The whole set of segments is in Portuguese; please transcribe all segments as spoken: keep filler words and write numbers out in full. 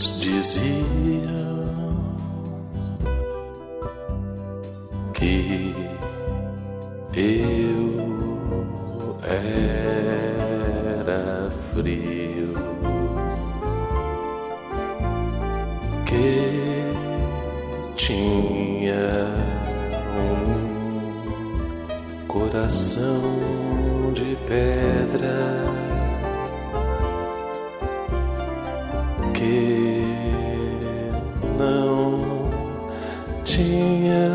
diziam que eu era frio, que tinha um coração de pedra, que não tinha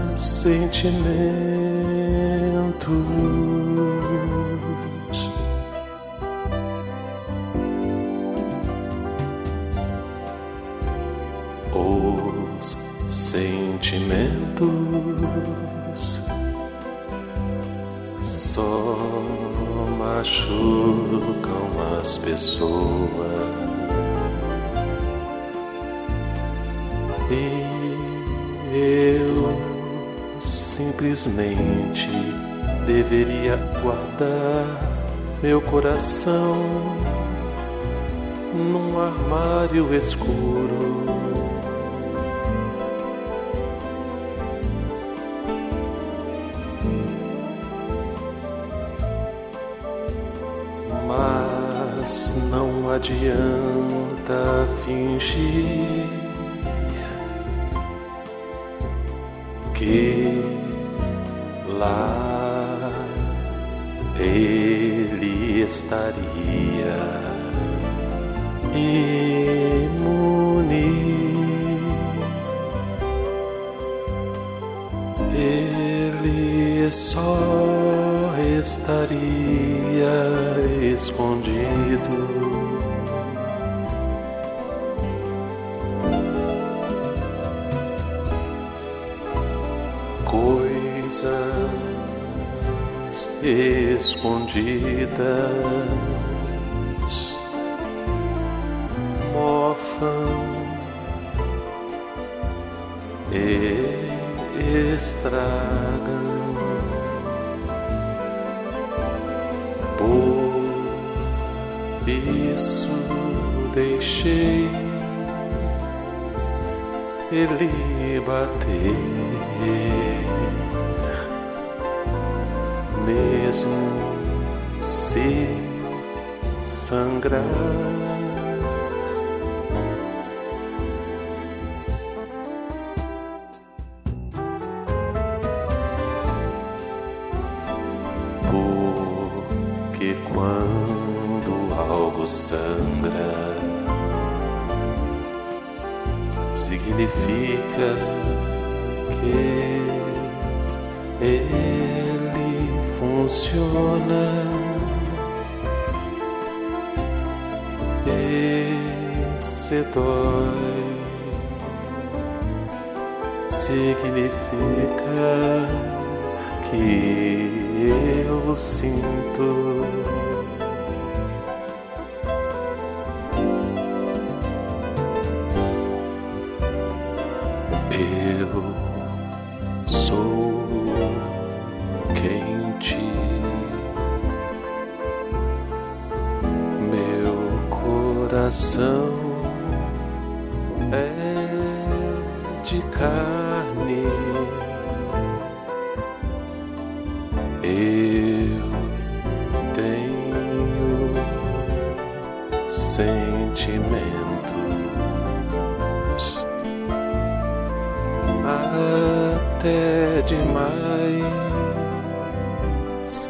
sentimentos. Os sentimentos só machucam as pessoas. E eu simplesmente deveria guardar meu coração num armário escuro. Mas não adianta fingir que lá ele estaria imune. Ele só estaria escondido. Coisas escondidas mofam e estragam. Por isso deixei ele bater, mesmo se sangrar. Porque quando algo sangra, significa que ele funciona. E se dói, significa que eu sinto. Eu sou quente, meu coração é de carne. Eu tenho sentimentos até demais.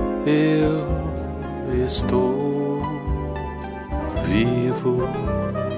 Eu estou vivo.